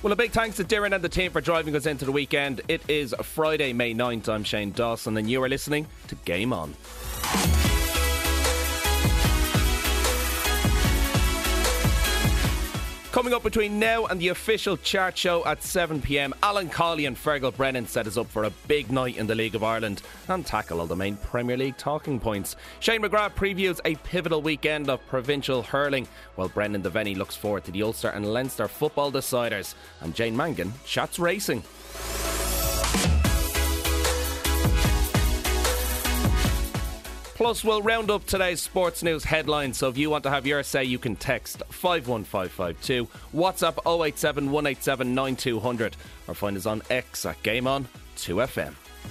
Well, a big thanks to Darren and the team for driving us into the weekend. It is Friday, May 9th. I'm Shane Dawson and you are listening to Game On. Coming up between now and the official chart show at 7pm, Alan Cawley and Fergal Brennan set us up for a big night in the League of Ireland and tackle all the main Premier League talking points. Shane McGrath previews a pivotal weekend of provincial hurling, while Brendan Devaney looks forward to the Ulster and Leinster football deciders, and Jane Mangan chats racing. Plus, we'll round up today's sports news headlines, so if you want to have your say, you can text 51552, WhatsApp 087 187 9200, or find us on X at Game On 2FM.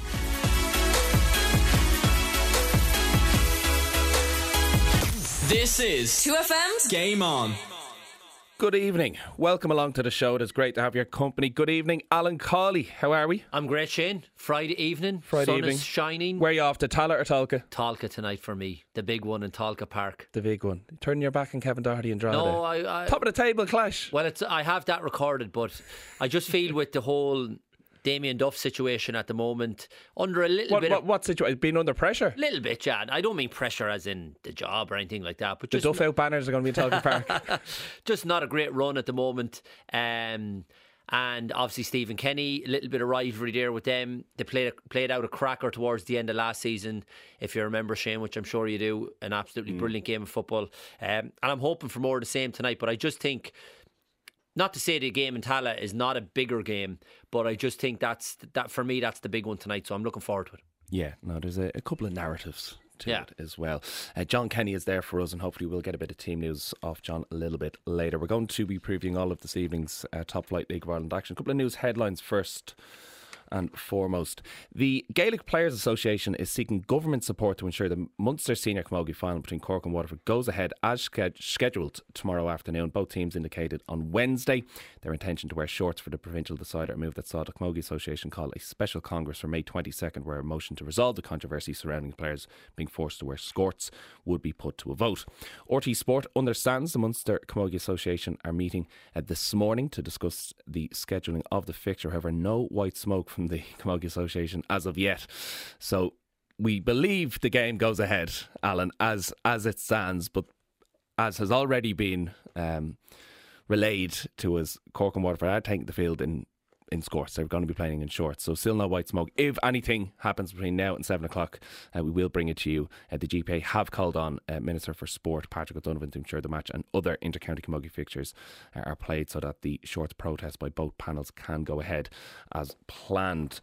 This is 2FM's Game On. Good evening. Welcome along to the show. It is great to have your company. Good evening, Alan Cawley. How are we? I'm great, Shane. Friday evening. Sun is shining. Where are you off to, Tallaght or Talca? Talca tonight for me. The big one in Talca Park. The big one. Turning your back on Kevin Doherty and Drogheda. No, I top of the table clash. Well, I have that recorded, but I just feel with the whole Damien Duff situation at the moment, under a little bit. What situation? Being under pressure? A little bit, yeah. I don't mean pressure as in the job or anything like that, but the just Duff out banners are going to be in Talca Park. Just not a great run at the moment. And obviously Stephen Kenny, a little bit of rivalry there with them. They played out a cracker towards the end of last season, if you remember, Shane, which I'm sure you do. An absolutely brilliant game of football. And I'm hoping for more of the same tonight, but I just think, not to say the game in Tallaght is not a bigger game, but I just think that for me, that's the big one tonight. So I'm looking forward to it. Yeah, no, there's a couple of narratives to it as well. John Kenny is there for us, and hopefully we'll get a bit of team news off John a little bit later. We're going to be previewing all of this evening's Top Flight League of Ireland action. A couple of news headlines first and foremost. The Gaelic Players Association is seeking government support to ensure the Munster Senior Camogie final between Cork and Waterford goes ahead as scheduled tomorrow afternoon. Both teams indicated on Wednesday their intention to wear shorts for the provincial decider, a move that saw the Camogie Association call a special congress for May 22nd, where a motion to resolve the controversy surrounding players being forced to wear skirts would be put to a vote. RT Sport understands the Munster Camogie Association are meeting this morning to discuss the scheduling of the fixture. However, no white smoke from the Camogie Association as of yet. So we believe the game goes ahead, Alan, as it stands, but as has already been relayed to us, Cork and Waterford are taking the field in skirts. They're going to be playing in shorts, so still no white smoke. If anything happens between now and 7 o'clock, we will bring it to you. The GPA have called on Minister for Sport Patrick O'Donovan to ensure the match and other inter-county camogie fixtures are played so that the shorts protest by both panels can go ahead as planned.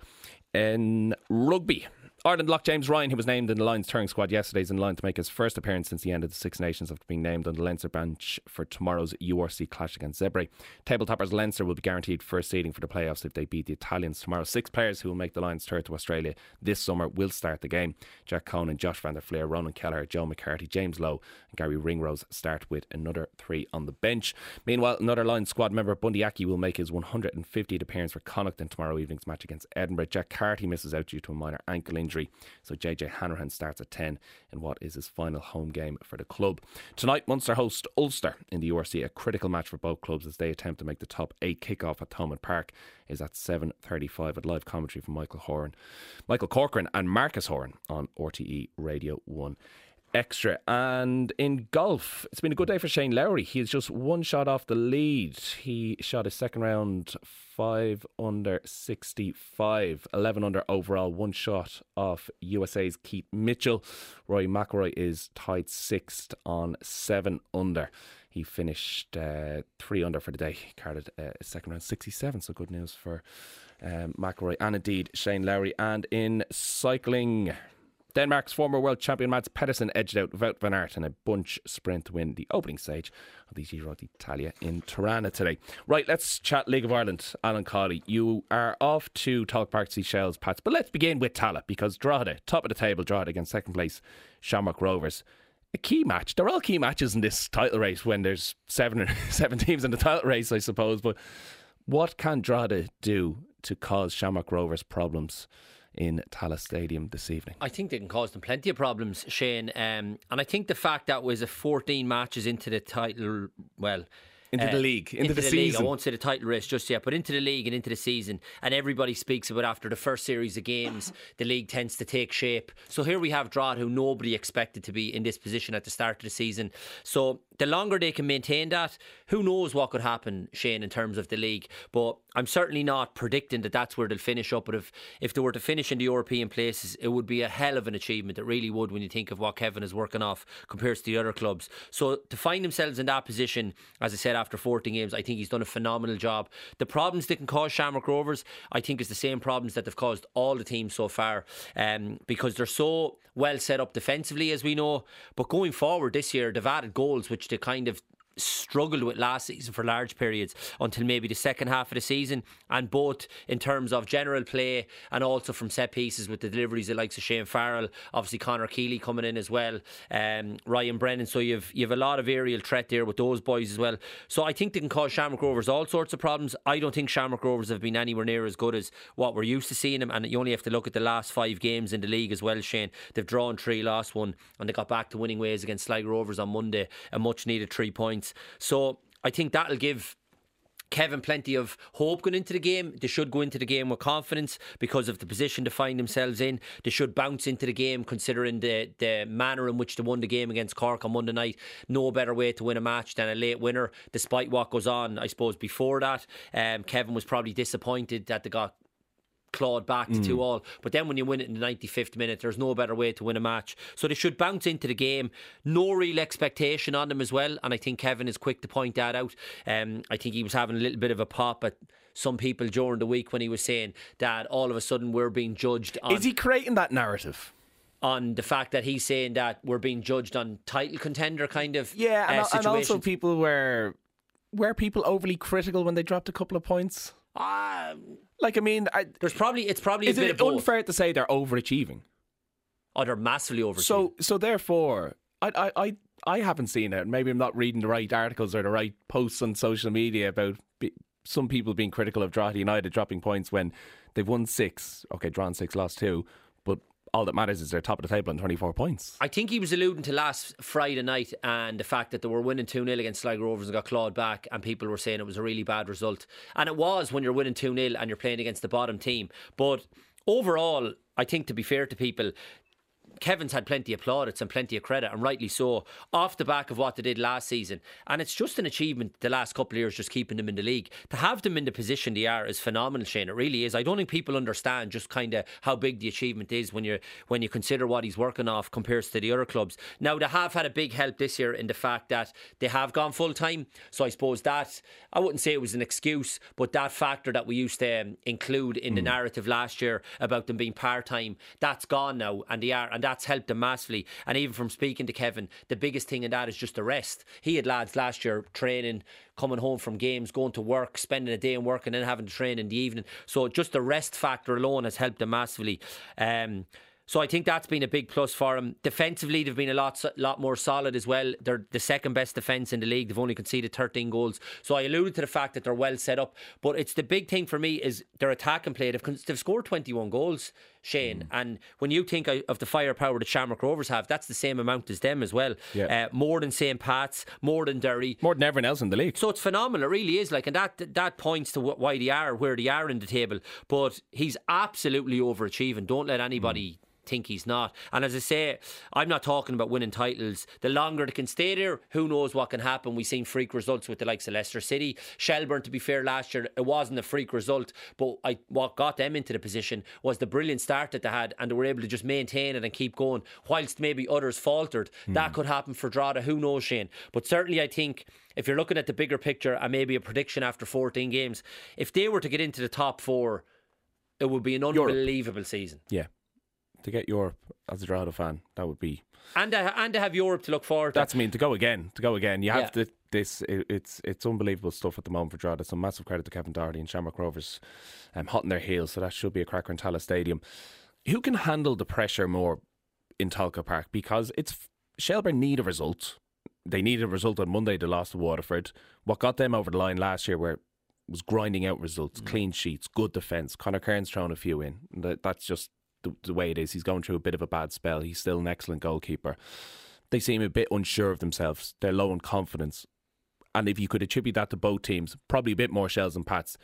In rugby, Ireland lock James Ryan, who was named in the Lions touring squad yesterday, is in line to make his first appearance since the end of the Six Nations after being named on the Leinster bench for tomorrow's URC clash against Zebre. Table toppers Leinster will be guaranteed first seeding for the playoffs if they beat the Italians tomorrow. 6 players who will make the Lions tour to Australia this summer will start the game. Jack Conan, Josh van der Fleer, Ronan Kelleher, Joe McCarthy, James Lowe and Gary Ringrose start with another 3 on the bench. Meanwhile, another Lions squad member, Bundy Aki, will make his 150th appearance for Connacht in tomorrow evening's match against Edinburgh. Jack Carty misses out due to a minor ankle injury, so JJ Hanrahan starts at 10 in what is his final home game for the club. Tonight, Munster host Ulster in the URC, a critical match for both clubs as they attempt to make the top 8. Kick-off at Thomond Park is at 7:35 with live commentary from Michael Corcoran and Marcus Horan on RTE Radio 1 Extra. And in golf, it's been a good day for Shane Lowry. He is just one shot off the lead. He shot his second round 5 under 65, 11 under overall, one shot off USA's Keith Mitchell. Rory McIlroy is tied 6th on 7 under. He finished 3 under for the day. He carded his second round 67, so good news for McIlroy and indeed Shane Lowry. And in cycling, Denmark's former world champion Mads Pedersen edged out Wout van Aert in a bunch sprint to win the opening stage of the Giro d'Italia in Tirana today. Right, let's chat League of Ireland. Alan Cawley, you are off to Talk Park Seychelles, Pats, but let's begin with Tallaght, because Drogheda, top of the table, Drogheda against second place Shamrock Rovers. A key match. They're all key matches in this title race when there's seven teams in the title race, I suppose. But what can Drogheda do to cause Shamrock Rovers problems in Tallaght Stadium this evening? I think they can cause them plenty of problems, Shane. And I think the fact that was a 14 matches into the title, well, Into the league, into the league. season. I won't say the title race just yet, but into the league and into the season. And everybody speaks about after the first series of games, the league tends to take shape. So here we have Drogheda, who nobody expected to be in this position at the start of the season. So the longer they can maintain that, who knows what could happen, Shane, in terms of the league. But I'm certainly not predicting that that's where they'll finish up. But if they were to finish in the European places, it would be a hell of an achievement. It really would, when you think of what Kevin is working off compared to the other clubs. So to find themselves in that position, as I said, after 14 games, I think he's done a phenomenal job. The problems they can cause Shamrock Rovers, I think, is the same problems that they've caused all the teams so far, because they're so well set up defensively, as we know. But going forward this year, they've added goals, which they kind of struggled with last season for large periods until maybe the second half of the season, and both in terms of general play and also from set pieces with the deliveries of likes of Shane Farrell, obviously Conor Keeley coming in as well, Ryan Brennan. So you've a lot of aerial threat there with those boys as well. So I think they can cause Shamrock Rovers all sorts of problems. I don't think Shamrock Rovers have been anywhere near as good as what we're used to seeing them, and you only have to look at the last 5 games in the league as well, Shane. They've drawn 3, lost 1, and they got back to winning ways against Sligo Rovers on Monday, a much needed 3 points. So I think that'll give Kevin plenty of hope going into the game. They should go into the game with confidence because of the position to find themselves in. They should bounce into the game considering the manner in which they won the game against Cork on Monday night. No better way to win a match than a late winner, despite what goes on, I suppose, before that. Kevin was probably disappointed that they got clawed back to 2-2, but then when you win it in the 95th minute, there's no better way to win a match. So they should bounce into the game. No real expectation on them as well, and I think Kevin is quick to point that out. I think he was having a little bit of a pop at some people during the week when he was saying that all of a sudden we're being judged on... Is he creating that narrative? On the fact that he's saying that we're being judged on title contender kind of situations. And also people were people overly critical when they dropped a couple of points? Like, I mean, it's probably a bit of both. Is it unfair to say they're overachieving? Oh, they're massively overachieving. So therefore, I haven't seen it. Maybe I'm not reading the right articles or the right posts on social media about some people being critical of Drogheda United dropping points when they've won 6. Okay, drawn 6, lost 2, but all that matters is they're top of the table on 24 points. I think he was alluding to last Friday night and the fact that they were winning 2-0 against Sligo Rovers and got clawed back, and people were saying it was a really bad result. And it was when you're winning 2-0 and you're playing against the bottom team. But overall, I think, to be fair to people, Kevin's had plenty of plaudits and plenty of credit, and rightly so, off the back of what they did last season. And it's just an achievement the last couple of years, just keeping them in the league. To have them in the position they are is phenomenal, Shane. It really is. I don't think people understand just kind of how big the achievement is when you consider what he's working off compared to the other clubs. Now, they have had a big help this year in the fact that they have gone full time. So I suppose that, I wouldn't say it was an excuse, but that factor that we used to include in the narrative last year about them being part time, that's gone now, and they are, and that's helped them massively. And even from speaking to Kevin, the biggest thing in that is just the rest. He had lads last year training, coming home from games, going to work, spending a day in work, and then having to train in the evening. So just the rest factor alone has helped them massively. So I think that's been a big plus for them. Defensively, they've been a lot more solid as well. They're the second best defence in the league. They've only conceded 13 goals. So I alluded to the fact that they're well set up. But it's the big thing for me is their attack and play. They've scored 21 goals, Shane. And when you think of the firepower that Shamrock Rovers have, that's the same amount as them as well. Yeah. More than St. Pat's, more than Derry. More than everyone else in the league. So it's phenomenal. It really is. Like, and that points to why they are where they are in the table. But he's absolutely overachieving. Don't let anybody think he's not. And as I say, I'm not talking about winning titles. The longer they can stay there, who knows what can happen. We've seen freak results with the likes of Leicester City. Shelbourne, to be fair, last year it wasn't a freak result, but what got them into the position was the brilliant start that they had, and they were able to just maintain it and keep going whilst maybe others faltered. That could happen for Drogheda, who knows, Shane. But certainly I think if you're looking at the bigger picture and maybe a prediction after 14 games, if they were to get into the top 4, it would be an unbelievable season. Yeah. To get Europe as a Drogheda fan, that would be, and to have Europe to look forward to. That's to go again. You have it's unbelievable stuff at the moment for Drogheda. So massive credit to Kevin Doherty and Shamrock Rovers, hot in their heels. So that should be a cracker in Tallaght Stadium. Who can handle the pressure more in Tolka Park? Because Shelbourne need a result. They needed a result on Monday. They lost to Waterford. What got them over the line last year was grinding out results, clean sheets, good defence. Conor Kearns throwing a few in. That's just the way it is. He's going through a bit of a bad spell. He's still an excellent goalkeeper. They seem a bit unsure of themselves. They're low in confidence. and if you could attribute that to both teams, probably a bit more Shells than Pats,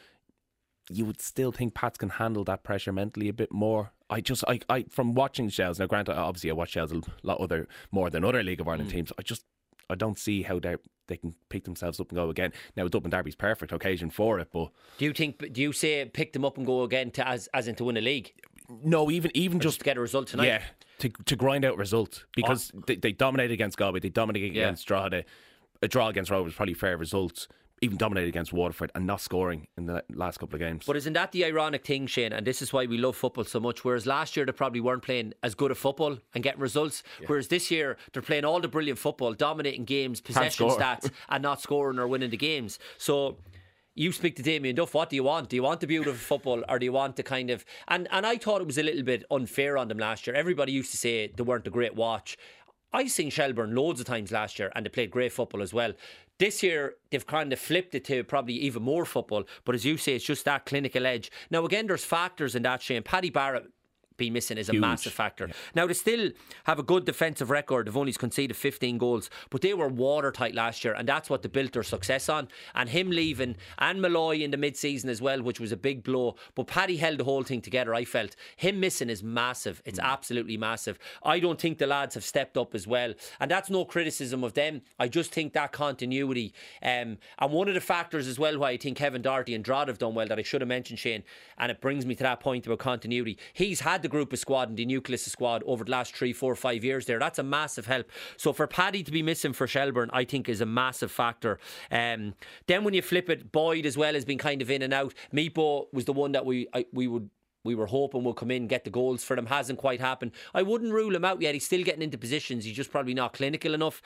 you would still think Pats can handle that pressure mentally a bit more. I from watching Shells, now granted, obviously I watch Shells a lot more than other League of Ireland teams. I don't see how they can pick themselves up and go again. Now Dublin Derby's perfect occasion for it, but do you say pick them up and go again to as in to win a league? No, even just to get a result tonight. Yeah, to grind out results, because they dominated against Galway, they dominated against Drogheda. A draw against Rovers was probably fair results. Even dominated against Waterford and not scoring in the last couple of games. But isn't that the ironic thing, Shane? And this is why we love football so much. Whereas last year they probably weren't playing as good a football and getting results. Whereas this year they're playing all the brilliant football, dominating games, possession stats, and not scoring or winning the games. So you speak to Damien Duff. What do you want? Do you want the beautiful football, or do you want the kind of... And I thought it was a little bit unfair on them last year. Everybody used to say they weren't a great watch. I seen Shelbourne loads of times last year and they played great football as well. This year, they've kind of flipped it to probably even more football. But as you say, it's just that clinical edge. Now, again, there's factors in that, Shane. Paddy Barrett being missing is a massive factor. Yeah. Now, they still have a good defensive record. They've only conceded 15 goals, but they were watertight last year, and that's what they built their success on. And him leaving, and Malloy in the mid-season as well, which was a big blow. But Paddy held the whole thing together, I felt. Him missing is massive. It's absolutely massive. I don't think the lads have stepped up as well. And that's no criticism of them. I just think that continuity. And one of the factors as well why I think Kevin Doherty and Drogheda have done well, that I should have mentioned, Shane, and it brings me to that point about continuity. He's had the group of squad and the nucleus of squad over the last 3, 4, 5 years there. That's a massive help. So for Paddy to be missing for Shelbourne, I think is a massive factor. Then when you flip it, Boyd as well has been kind of in and out. Meepo was the one that we were hoping would come in, get the goals for them. Hasn't quite happened. I wouldn't rule him out yet. He's still getting into positions. He's just probably not clinical enough.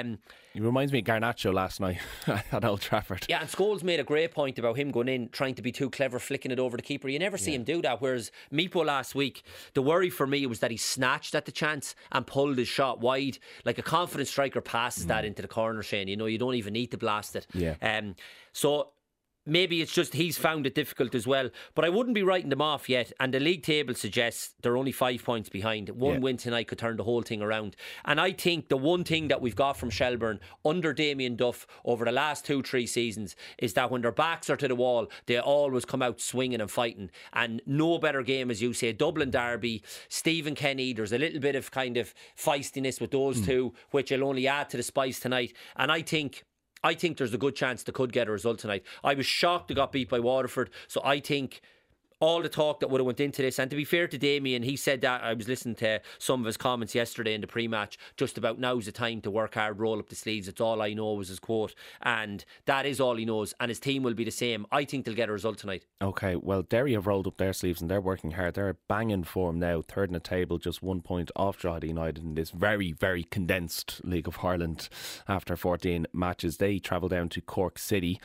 He reminds me of Garnacho last night at Old Trafford. Yeah, and Scholes made a great point about him going in, trying to be too clever, flicking it over the keeper. You never see him do that. Whereas Meepo last week, the worry for me was that he snatched at the chance and pulled his shot wide. Like a confident striker passes that into the corner, Shane. You know, you don't even need to blast it. Yeah. So maybe it's just he's found it difficult as well. But I wouldn't be writing them off yet. And the league table suggests they're only 5 points behind. One win tonight could turn the whole thing around. And I think the one thing that we've got from Shelbourne under Damien Duff over the last 2-3 seasons is that when their backs are to the wall, they always come out swinging and fighting. And no better game, as you say, Dublin Derby, Stephen Kenny, there's a little bit of kind of feistiness with those two, which will only add to the spice tonight. And I think there's a good chance they could get a result tonight. I was shocked they got beat by Waterford, so I think all the talk that would have went into this, and to be fair to Damien, he said that, I was listening to some of his comments yesterday in the pre-match, just about now's the time to work hard, roll up the sleeves. It's all I know, was his quote, and that is all he knows, and his team will be the same. I think they'll get a result tonight. Okay, well, Derry have rolled up their sleeves and they're working hard. They're banging form now, third in the table, just 1 point off Drogheda United in this very, very condensed League of Ireland after 14 matches. They travel down to Cork City.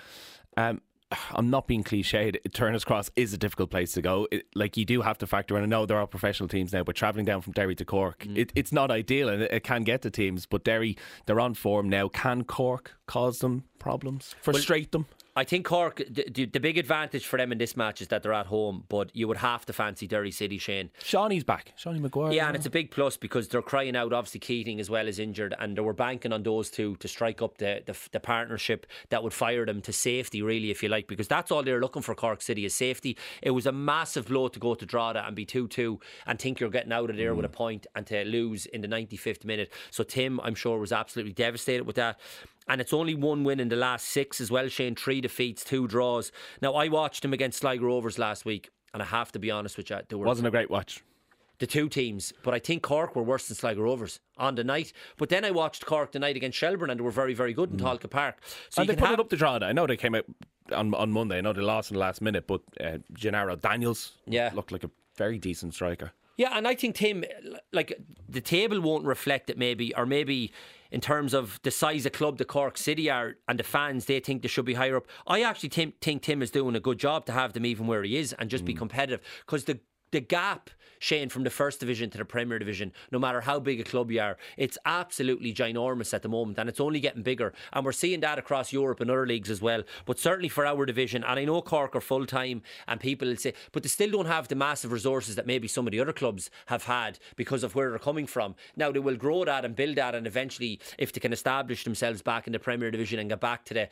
I'm not being cliched. Turner's Cross is a difficult place to go. Like, you do have to factor in. I know there are professional teams now, but travelling down from Derry to Cork, it's not ideal, and it can get to teams. But Derry, they're on form now. Can Cork cause them problems? Frustrate them? I think Cork, the big advantage for them in this match is that they're at home, but you would have to fancy Derry City, Shane. Shawnee's back. Shawnee Maguire. Yeah, and it's a big plus because they're crying out, obviously Keating as well as injured, and they were banking on those two to strike up the partnership that would fire them to safety, really, if you like, because that's all they're looking for, Cork City, is safety. It was a massive blow to go to Drogheda and be 2-2 and think you're getting out of there with a point, and to lose in the 95th minute. So Tim, I'm sure, was absolutely devastated with that. And it's only one win in the last 6 as well, Shane. 3 defeats, 2 draws. Now, I watched them against Sligo Rovers last week, and I have to be honest with you, wasn't a great watch. The two teams, but I think Cork were worse than Sligo Rovers on the night. But then I watched Cork the night against Shelbourne, and they were very, very good in Tolka Park. So and they put it up to Drogheda. I know they came out on Monday. I know they lost in the last minute, but Gennaro Daniels looked like a very decent striker. Yeah, and I think, Tim, like, the table won't reflect it maybe, or maybe in terms of the size of club the Cork City are and the fans, they think they should be higher up. I actually think Tim is doing a good job to have them even where he is and just be competitive, because the the gap, Shane, from the first division to the Premier Division, no matter how big a club you are, it's absolutely ginormous at the moment, and it's only getting bigger. And we're seeing that across Europe and other leagues as well. But certainly for our division, and I know Cork are full time, and people will say, but they still don't have the massive resources that maybe some of the other clubs have had because of where they're coming from. Now they will grow that and build that, and eventually, if they can establish themselves back in the Premier Division and get back to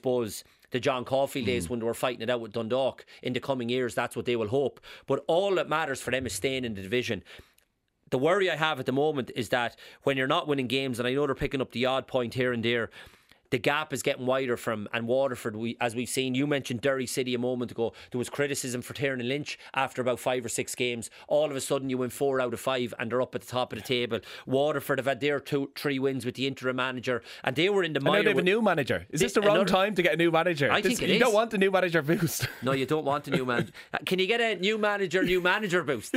the John Caulfield days when they were fighting it out with Dundalk in the coming years, that's what they will hope. But all that matters for them is staying in the division. The worry I have at the moment is that when you're not winning games, and I know they're picking up the odd point here and there, the gap is getting wider from, and Waterford, as we've seen, you mentioned Derry City a moment ago, there was criticism for Tiernan Lynch after about 5 or 6 games. All of a sudden you win 4 out of 5 and they're up at the top of the table. Waterford have had their 2-3 wins with the interim manager, and they were in the minor. I know they have a new manager. Is this the wrong time to get a new manager? I think it is. You don't want a new manager boost. No, you don't want a new manager. Can you get a new manager boost?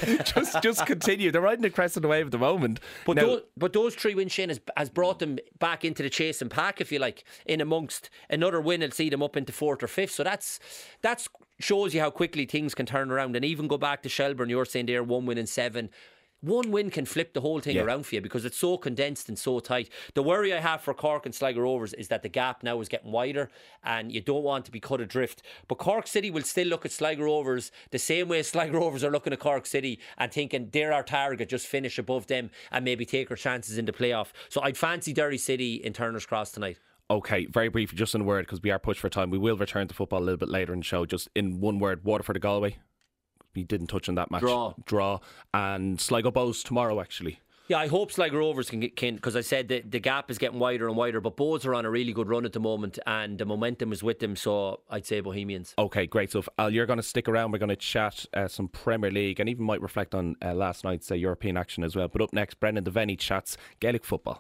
just continue. They're riding the crest of the wave at the moment. But those 3 wins, Shane, has brought them back into the chasing pack, if you like, in amongst another win will see them up into 4th or 5th. So that's shows you how quickly things can turn around. And even go back to Shelbourne, you're saying they're 1 win in 7. One win can flip the whole thing around for you because it's so condensed and so tight. The worry I have for Cork and Sligo Rovers is that the gap now is getting wider and you don't want to be cut adrift. But Cork City will still look at Sligo Rovers the same way Sligo Rovers are looking at Cork City and thinking they're our target, just finish above them and maybe take our chances in the playoff. So I'd fancy Derry City in Turner's Cross tonight. Okay, very briefly, just in a word, because we are pushed for time. We will return to football a little bit later in the show. Just in one word, Waterford to Galway. We didn't touch on that match. Draw. And Sligo Bows tomorrow, actually. Yeah, I hope Sligo Rovers can because I said that the gap is getting wider and wider, but Bows are on a really good run at the moment and the momentum is with them, so I'd say Bohemians. Okay, great stuff. Al, you're going to stick around. We're going to chat some Premier League and even might reflect on last night's European action as well. But up next, Brendan Devaney chats Gaelic football.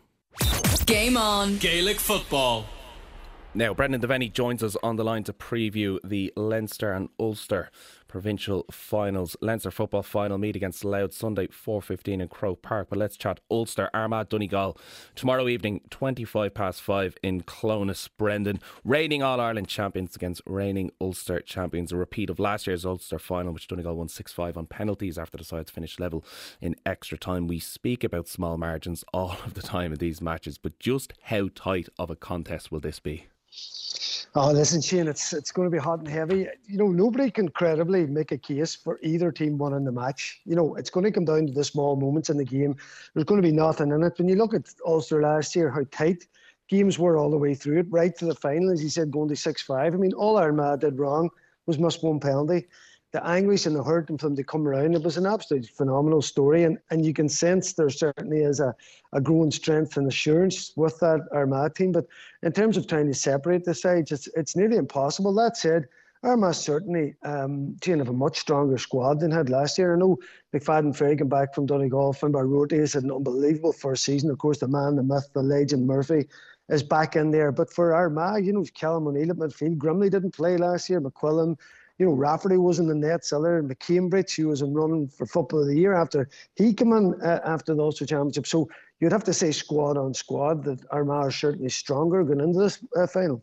Game on. Gaelic football. Now, Brendan Devaney joins us on the line to preview the Leinster and Ulster provincial finals. Leinster football final meet against Louth Sunday 4:15 in Croke Park. But let's chat Ulster, Armagh, Donegal tomorrow evening 5:25 in Clonus. Brendan, reigning All-Ireland champions against reigning Ulster champions, a repeat of last year's Ulster final, which Donegal won 6-5 on penalties after the sides finished level in extra time. We speak about small margins all of the time in these matches, but just how tight of a contest will this be? Oh, listen, Shane, it's going to be hot and heavy. You know, nobody can credibly make a case for either team winning the match. You know, it's going to come down to the small moments in the game. There's going to be nothing in it. When you look at Ulster last year, how tight games were all the way through it, right to the final, as you said, going to 6-5. I mean, all Armagh did wrong was miss one penalty. The anguish and the hurt and for them to come around, it was an absolutely phenomenal story. And you can sense there certainly is a growing strength and assurance with that Armagh team. But in terms of trying to separate the sides, it's nearly impossible. That said, Armagh certainly have a much stronger squad than had last year. I know McFadden Ferry back from Donegal, Finbar Rorty has had an unbelievable first season. Of course, the man, the myth, the legend Murphy is back in there. But for Armagh, you know, Callum O'Neill at midfield, Grimley didn't play last year, McQuillan, you know, Rafferty was in the net, Siller, and McCambridge, who was in running for Football of the Year after he came in after the Ulster Championship. So you'd have to say squad on squad that Armagh are certainly stronger going into this final.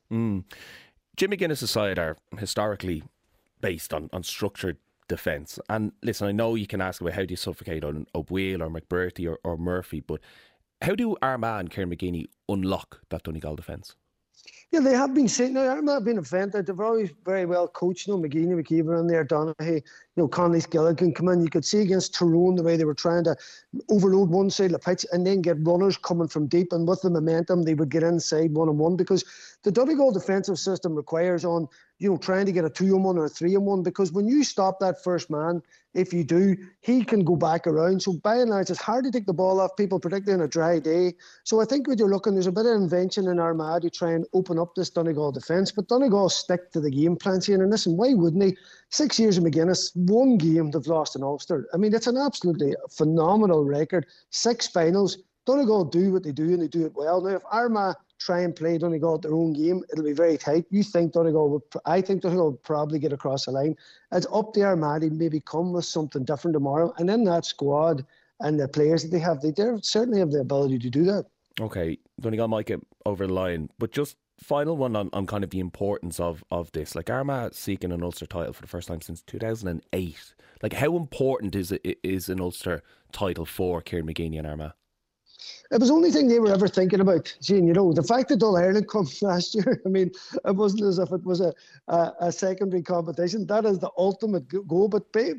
Jim McGuinness' side are historically based on structured defence. And listen, I know you can ask about how do you suffocate on O'Wheel or McBurty or Murphy, but how do Armagh and Kieran McGeeney unlock that Donegal defence? Yeah, they have been saying, now Armagh have been invented. They've always very well coached, you know, McGeeney, McKeever in there, Donaghy, you know, Conley's Gilligan come in. You could see against Tyrone the way they were trying to overload one side of the pitch and then get runners coming from deep, and with the momentum they would get inside 1-on-1, because the Donegal defensive system requires on, you know, trying to get a 2-on-1 or a 3-on-1, because when you stop that first man, if you do, he can go back around. So by and large, it's hard to take the ball off people, particularly on a dry day. So I think what you're looking, there's a bit of invention in Armagh to try and open up this Donegal defence. But Donegal stick to the game plan, and listen, why wouldn't he? 6 years of McGuinness, one game they've lost in Ulster. I mean, it's an absolutely phenomenal record. 6 finals. Donegal do what they do, and they do it well. Now, if Armagh try and play Donegal at their own game, it'll be very tight. I think Donegal would probably get across the line. It's up to Armagh to maybe come with something different tomorrow. And in that squad and the players that they have, they certainly have the ability to do that. Okay, Donegal might get over the line, but just final one on kind of the importance of this. Like Armagh seeking an Ulster title for the first time since 2008. Like, how important is an Ulster title for Kieran McGeeney and Armagh? It was the only thing they were ever thinking about, Gene. You know, the fact that All Ireland come last year, I mean, it wasn't as if it was a secondary competition. That is the ultimate goal. But there's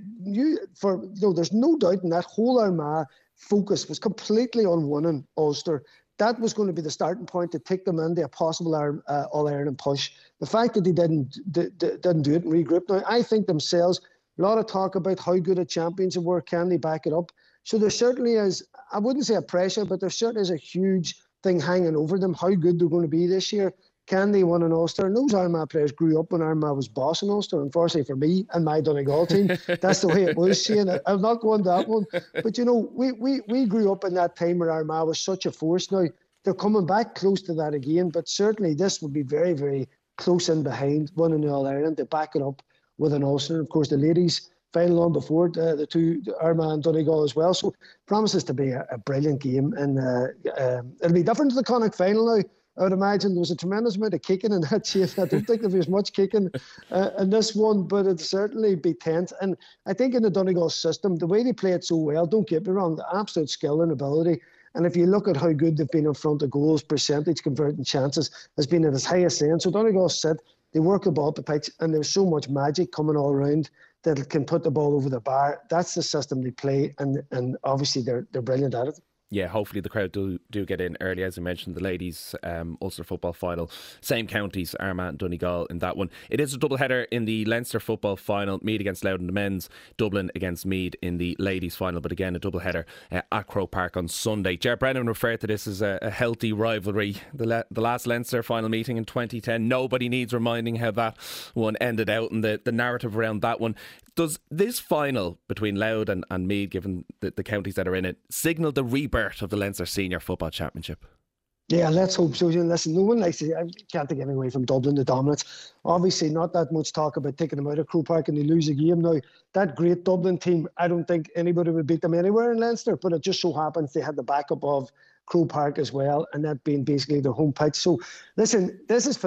no doubt in that whole Armagh focus was completely on winning Ulster. That was going to be the starting point to take them into a possible All Ireland push. The fact that they didn't do it and regroup. Now, I think themselves, a lot of talk about how good a champions they were. Can they back it up? So there certainly is, I wouldn't say a pressure, but there certainly is a huge thing hanging over them, how good they're going to be this year. Can they win an Ulster? And those Armagh players grew up when Armagh was boss in Ulster. Unfortunately for me and my Donegal team, that's the way it was, Shane. I'm not going to that one. But, you know, we grew up in that time where Armagh was such a force. Now, they're coming back close to that again, but certainly this would be very, very close in behind winning the All-Ireland to back it up with an Ulster. Of course, the ladies final on before the two, Armagh and Donegal as well. So promises to be a brilliant game. And it'll be different to the Connacht final now. I would imagine there was a tremendous amount of kicking in that chase. I don't think there was much kicking in this one, but it'd certainly be tense. And I think in the Donegal system, the way they play it so well, don't get me wrong, the absolute skill and ability. And if you look at how good they've been in front of goals, percentage converting chances has been at its highest end. So Donegal sit, they work the ball up the pitch, and there's so much magic coming all around that it can put the ball over the bar. That's the system they play, and obviously they're brilliant at it. Yeah, hopefully the crowd do get in early. As I mentioned, the ladies' Ulster football final, same counties, Armagh and Donegal in that one. It is a doubleheader in the Leinster football final, Meath against Louth in the men's, Dublin against Meath in the ladies' final. But again, a doubleheader at Croke Park on Sunday. Ger Brennan referred to this as a healthy rivalry. The last Leinster final meeting in 2010, nobody needs reminding how that one ended out and the narrative around that one. Does this final between Louth and Meath, given the counties that are in it, signal the rebirth of the Leinster Senior Football Championship? Yeah, let's hope so. Listen, no one likes to, I can't take anything away from Dublin, the dominance. Obviously, not that much talk about taking them out of Croke Park and they lose a game. Now, that great Dublin team, I don't think anybody would beat them anywhere in Leinster, but it just so happens they had the backup of Croke Park as well, and that being basically their home pitch. So, listen, this is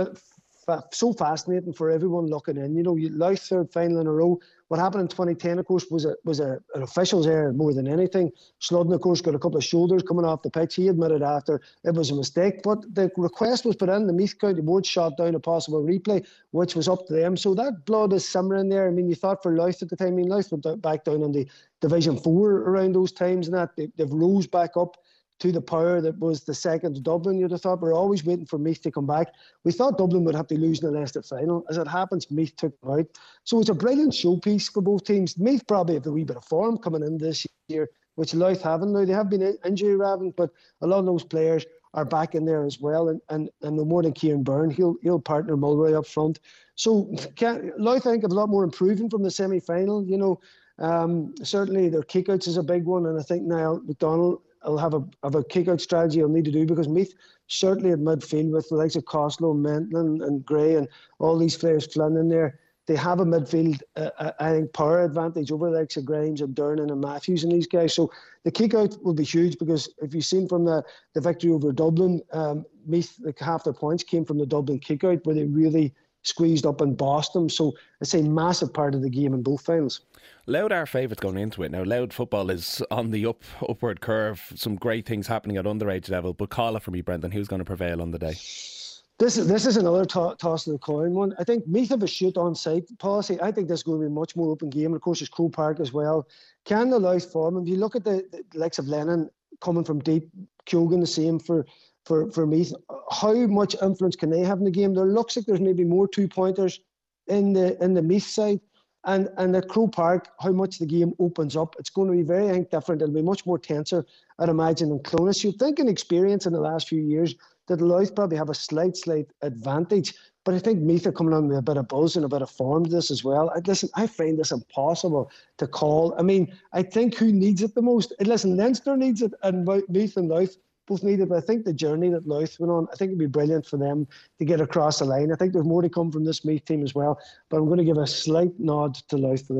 so fascinating for everyone looking in. You know, Louth third final in a row. What happened in 2010, of course, was an official's error more than anything. Sludden, of course, got a couple of shoulders coming off the pitch. He admitted after it was a mistake, but the request was put in. The Meath County Board shot down a possible replay, which was up to them. So that blood is simmering there. I mean, you thought for Louth at the time, I mean, Louth went back down in the Division 4 around those times, and that they've rose back up to the power that was the second to Dublin. You'd have thought we're always waiting for Meath to come back. We thought Dublin would have to lose in the Leinster final. As it happens, Meath took them out. So it's a brilliant showpiece for both teams. Meath probably have a wee bit of form coming in this year, which Louth haven't. Now, they have been injury-ravaged, but a lot of those players are back in there as well. And no more than Kieran Byrne, he'll partner Mulroy up front. So Louth, I think, have a lot more improving from the semi-final. You know, certainly their kickouts is a big one, and I think Niall McDonald will have a kick-out strategy he'll need to do, because Meath certainly at midfield with the likes of Costello, Mentland and Gray and all these players Flynn in there, they have a midfield, I think, power advantage over the likes of Grimes and Durnan and Matthews and these guys. So the kick-out will be huge, because if you've seen from the victory over Dublin, Meath, like half their points came from the Dublin kick-out, where they really squeezed up and bossed them. So it's a massive part of the game in both finals. Louth are favourites going into it. Now, Louth football is on the upward curve. Some great things happening at underage level. But call it for me, Brendan. Who's going to prevail on the day? This is another toss of the coin one. I think Meath have a shoot on sight policy. I think this is going to be a much more open game. And of course, it's Croke Park as well. Can the Louth form? If you look at the likes of Lennon coming from deep, Kyogan the same for Meath, how much influence can they have in the game? There looks like there's maybe more 2-pointers in the Meath side. And at Croke Park, how much the game opens up, it's going to be very, I think, different. It'll be much more tenser, I'd imagine, than Clones. You'd think in experience in the last few years that Louth probably have a slight advantage. But I think Meath are coming on with a bit of buzz and a bit of form to this as well. Listen, I find this impossible to call. I mean, I think who needs it the most? Listen, Leinster needs it, and Meath and Louth both need it. But I think the journey that Louth went on, I think it'd be brilliant for them to get across the line. I think there's more to come from this Meath team as well. But I'm going to give a slight nod to Louth for this one.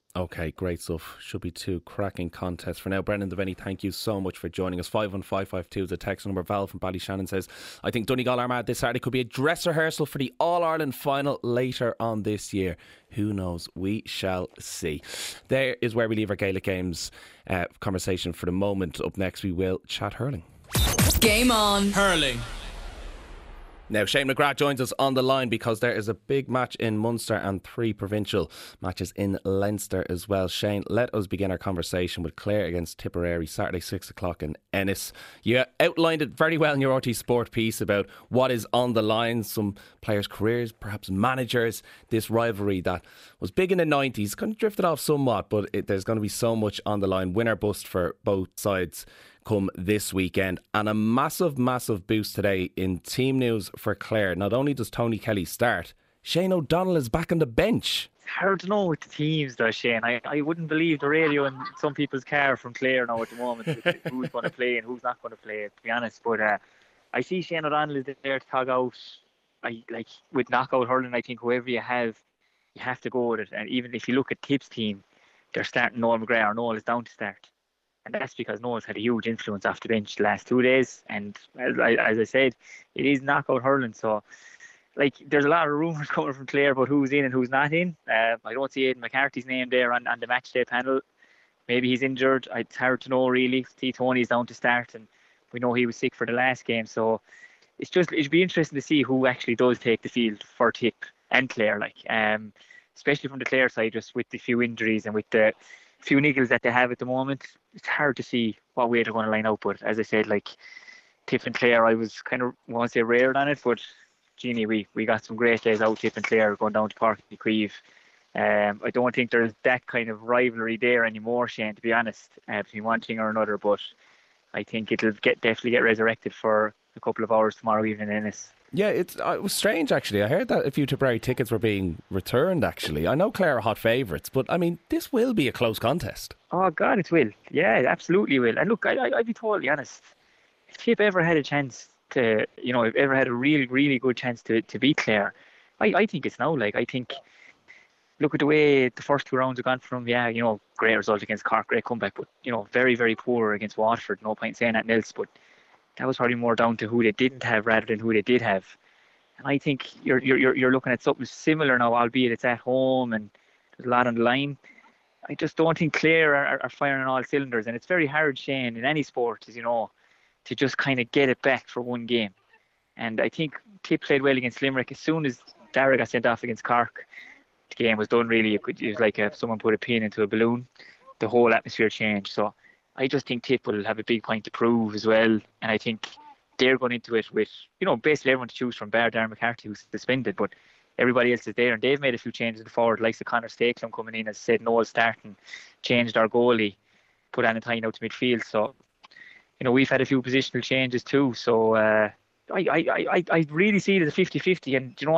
Okay, great stuff. Should be 2 cracking contests for now. Brendan Devaney, thank you so much for joining us. 51552 is the text number. Val from Ballyshannon says, I think Donegal Armagh this Saturday could be a dress rehearsal for the All-Ireland final later on this year. Who knows? We shall see. There is where we leave our Gaelic Games conversation for the moment. Up next, we will chat hurling. Game on. Hurling. Now, Shane McGrath joins us on the line because there is a big match in Munster and 3 provincial matches in Leinster as well. Shane, let us begin our conversation with Clare against Tipperary, Saturday 6 o'clock in Ennis. You outlined it very well in your RT Sport piece about what is on the line, some players' careers, perhaps managers, this rivalry that was big in the 90s, kind of drifted off somewhat, but there's going to be so much on the line. Win or bust for both sides come this weekend, and a massive boost today in team news for Clare. Not only does Tony Kelly start, Shane O'Donnell is back on the bench. It's hard to know with the teams though, Shane. I wouldn't believe the radio in some people's car from Clare now at the moment who's going to play and who's not going to play, to be honest. But I see Shane O'Donnell is there to tag out. With knockout hurling, I think whoever you have to go with it. And even if you look at Tip's team, they're starting Noel McGrath, or Noel is down to start. And that's because Noel's had a huge influence off the bench the last 2 days. And as I said, it is knockout hurling. So, there's a lot of rumours coming from Clare about who's in and who's not in. I don't see Aidan McCarthy's name there on the match day panel. Maybe he's injured. It's hard to know, really. T. Tony's down to start, and we know he was sick for the last game. So, it'd be interesting to see who actually does take the field for Tip and Clare. Especially from the Clare side, just with the few injuries and with the few niggles that they have at the moment, it's hard to see what way they're going to line up. But as I said, Tip and Clare, I was kind of, I won't say rared on it, but Jeannie, we got some great days out, Tip and Clare, going down to Park Creve. I don't think there's that kind of rivalry there anymore, Shane, to be honest, between one thing or another. But I think it'll definitely get resurrected for a couple of hours tomorrow evening in Ennis. Yeah, it was strange actually. I heard that a few Tipperary tickets were being returned actually. I know Clare are hot favourites, but I mean, this will be a close contest. Oh God, it will. Yeah, it absolutely will. And look, I'd be totally honest. If Tip ever had a chance to, if ever had a really, really good chance to beat Clare, I think it's now. I think, look at the way the first 2 rounds have gone from, great result against Cork, great comeback, but, very, very poor against Waterford. No point saying that else, but that was probably more down to who they didn't have rather than who they did have. And I think you're looking at something similar now, albeit it's at home and there's a lot on the line. I just don't think Clare are firing on all cylinders, and it's very hard, Shane, in any sport, as you know, to just kind of get it back for one game. And I think Tip played well against Limerick. As soon as Dara got sent off against Cork, the game was done really. It was like someone put a pin into a balloon. The whole atmosphere changed. So I just think Tip will have a big point to prove as well. And I think they're going into it with, basically everyone to choose from, bar Darren McCarthy, who's suspended, but everybody else is there. And they've made a few changes in the forward, like Conor Stakelum coming in, as said, Noel starting, changed our goalie, put Anatine out to midfield. So, we've had a few positional changes too. So I really see it as a 50-50. And do you know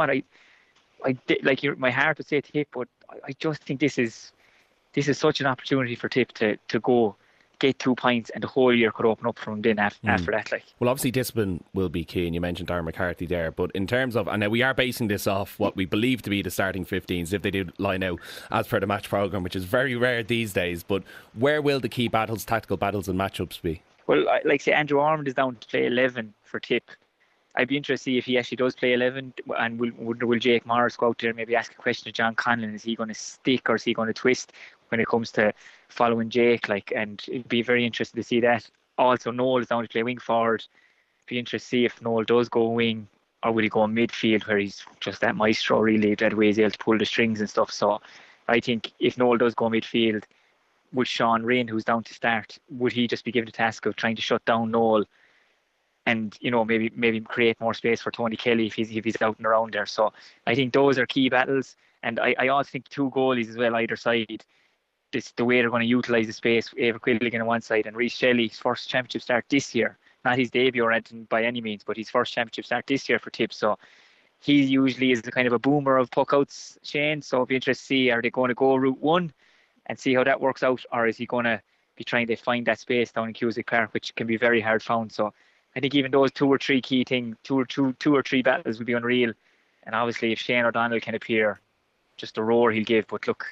what? My heart would say Tip, but I just think this is such an opportunity for Tip to go get 2 points, and the whole year could open up from then after that. Well, obviously discipline will be key, and you mentioned Darren McCarthy there, but in terms of, and now we are basing this off what we believe to be the starting 15s if they do line out as per the match programme, which is very rare these days, but where will the key battles, tactical battles and matchups be? Well, say Andrew Ormond is down to play 11 for Tip. I'd be interested to see if he actually does play 11, and will Jake Morris go out there and maybe ask a question to John Conlon? Is he going to stick or is he going to twist when it comes to following Jake? And it'd be very interesting to see that. Also, Noel is down to play wing forward. Be interested to see if Noel does go wing, or will he go midfield where he's just that maestro really, that way he's able to pull the strings and stuff. So I think if Noel does go midfield, would Sean Rinn, who's down to start, would he just be given the task of trying to shut down Noel and maybe create more space for Tony Kelly if he's out and around there? So I think those are key battles, and I also think 2 goalies as well either side. This the way they're going to utilise the space. Ava Quilligan on one side and Rhys Shelley's first championship start this year, not his debut or anything by any means, but his first championship start this year for Tip. So he usually is the kind of a boomer of puck outs, Shane. So it'll be interesting to see, are they going to go route 1 and see how that works out, or is he going to be trying to find that space down in Cusack Park, which can be very hard found? So I think even those 2 or 3 key things, two or three battles will be unreal. And obviously if Shane O'Donnell can appear, just the roar he'll give. But look,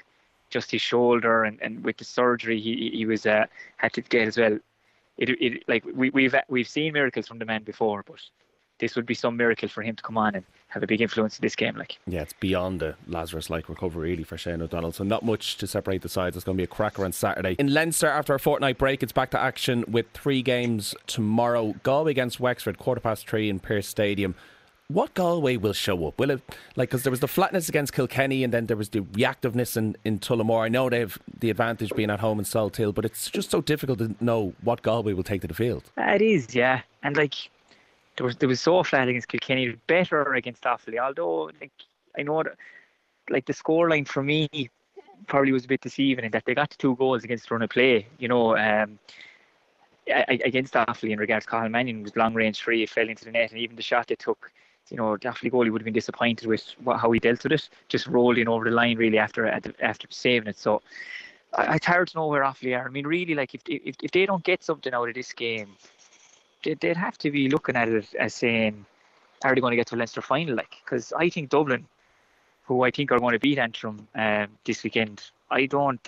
just his shoulder, and with the surgery he was had to get as well. Like we've seen miracles from the man before, but this would be some miracle for him to come on and have a big influence in this game. Like, yeah, it's beyond a Lazarus-like recovery really for Shane O'Donnell. So not much to separate the sides. It's going to be a cracker on Saturday. In Leinster, after a fortnight break, it's back to action with 3 games tomorrow. Galway against Wexford, 3:15 in Pearse Stadium. What Galway will show up? Will it, like, because there was the flatness against Kilkenny and then there was the reactiveness in Tullamore. I know they have the advantage being at home in Salthill, but it's just so difficult to know what Galway will take to the field. It is, yeah. And like, there was so flat against Kilkenny, better against Offaly. Although, like, I know that, like, the scoreline for me probably was a bit deceiving in that they got to 2 goals against run of play. You know, against Offaly in regards to Cathal Mannion was long range free, it fell into the net, and even the shot they took, you know, the Offaly goalie would have been disappointed with how he dealt with it. Just rolled in over the line really after saving it. So it's hard to know where Offaly are. I mean, really, like, if they don't get something out of this game, they'd have to be looking at it as saying, are they going to get to a Leinster final? Like, because I think Dublin, who I think are going to beat Antrim this weekend, I